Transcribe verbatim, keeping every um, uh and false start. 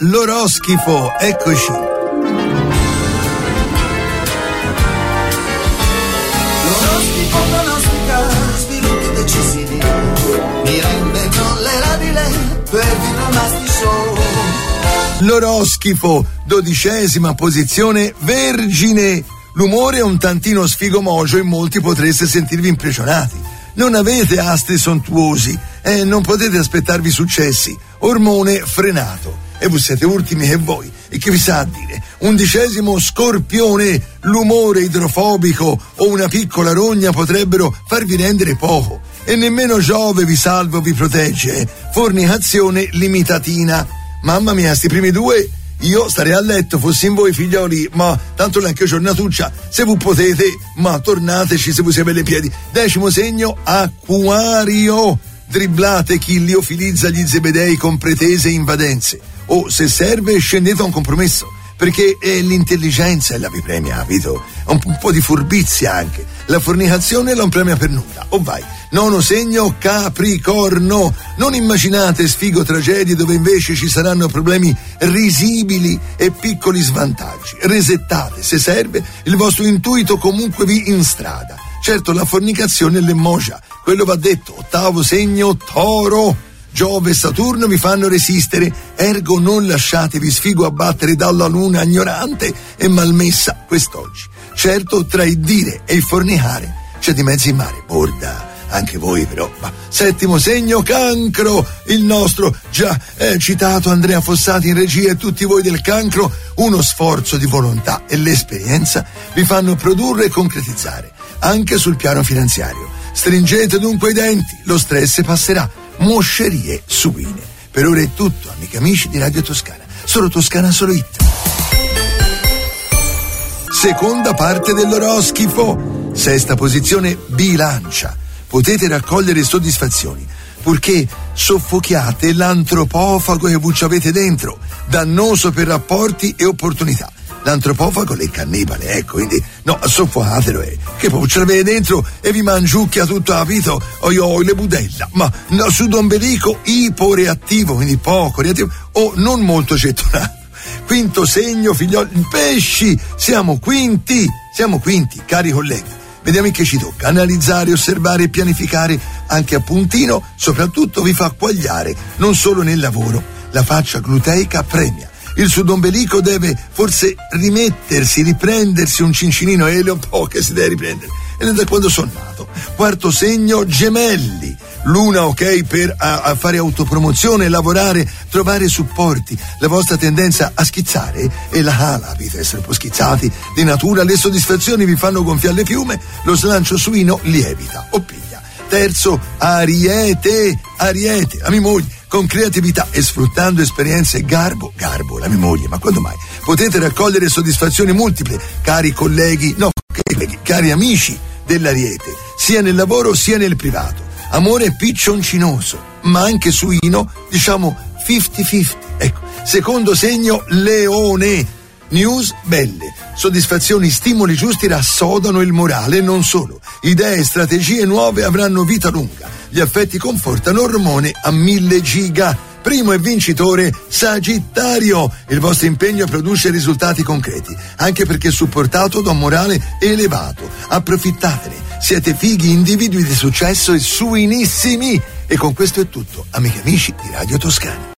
l'oroscifo, eccoci. L'oroscifo pronostica sviluppi decisivi, mi rende tollerabile per Dinamasti Show. L'oroscifo, dodicesima posizione, Vergine. L'umore è un tantino sfigomogio e molti potreste sentirvi impressionati. Non avete astri sontuosi e non potete aspettarvi successi. Ormone frenato. E voi siete ultimi che voi. E che vi sa a dire? Undicesimo, Scorpione. L'umore idrofobico o una piccola rogna potrebbero farvi rendere poco. E nemmeno Giove vi salva o vi protegge. Fornicazione limitatina. Mamma mia, sti primi due, io starei a letto, fossi in voi figlioli, ma tanto neanche giornatuccia, se voi potete, ma tornateci se voi siete belle piedi. Decimo segno, Acquario. Dribblate chi liofilizza gli zebedei con pretese e invadenze. O, se serve, scendete a un compromesso, perché è l'intelligenza e la vi premia, capito? Un, un po' di furbizia anche. La fornicazione non premia per nulla. O vai. Nono segno, Capricorno. Non immaginate sfigo tragedie dove invece ci saranno problemi risibili e piccoli svantaggi. Resettate, se serve, il vostro intuito comunque vi instrada. Certo, la fornicazione è l'emmogia, quello va detto. Ottavo segno, Toro. Giove e Saturno vi fanno resistere, ergo non lasciatevi sfigo abbattere dalla luna ignorante e malmessa quest'oggi. Certo, tra il dire e il fornicare c'è di mezzo in mare, borda. Anche voi però. Ma settimo segno, Cancro, il nostro già eh, citato Andrea Fossati in regia e tutti voi del Cancro, uno sforzo di volontà e l'esperienza vi fanno produrre e concretizzare, anche sul piano finanziario. Stringete dunque i denti, lo stress passerà, moscerie suine. Per ora è tutto, amici amici di Radio Toscana, solo Toscana, solo It. Seconda parte dell'oroscifo, sesta posizione, Bilancia. Potete raccogliere soddisfazioni, purché soffochiate l'antropofago che voi avete dentro, dannoso per rapporti e opportunità. L'antropofago è cannibale, ecco, quindi no, soffocatelo, eh, che poi ce l'avete dentro e vi mangiucchia tutto, capito? Oi oi, le budella, ma no, sudombelico iporeattivo, quindi poco reattivo, o non molto gettonato. Quinto segno, figlioli, pesci, siamo quinti, siamo quinti, cari colleghi. Vediamo in che ci tocca. Analizzare, osservare e pianificare anche a puntino, soprattutto vi fa quagliare, non solo nel lavoro. La faccia gluteica premia. Il sudombelico deve forse rimettersi, riprendersi un cincinino e le un po' che si deve riprendere. E da quando sono nato. Quarto segno, Gemelli. Luna ok per a, a fare autopromozione, lavorare, trovare supporti. La vostra tendenza a schizzare è la cala, avete essere un po' schizzati di natura, le soddisfazioni vi fanno gonfiare le piume, lo slancio suino lievita o piglia. Terzo, Ariete, Ariete, la mia moglie, con creatività e sfruttando esperienze e garbo, garbo, la mia moglie, ma quando mai? Potete raccogliere soddisfazioni multiple, cari colleghi, no, colleghi, cari amici dell'Ariete, sia nel lavoro sia nel privato. Amore piccioncinoso, ma anche suino, diciamo cinquanta cinquanta. Ecco, secondo segno, Leone. News belle, soddisfazioni, stimoli giusti rassodano il morale e non solo. Idee e strategie nuove avranno vita lunga. Gli affetti confortano, ormone a mille giga. Primo e vincitore, Sagittario. Il vostro impegno produce risultati concreti, anche perché supportato da un morale elevato. Approfittatene. Siete fighi individui di successo e suinissimi. E con questo è tutto, amiche e amici di Radio Toscana.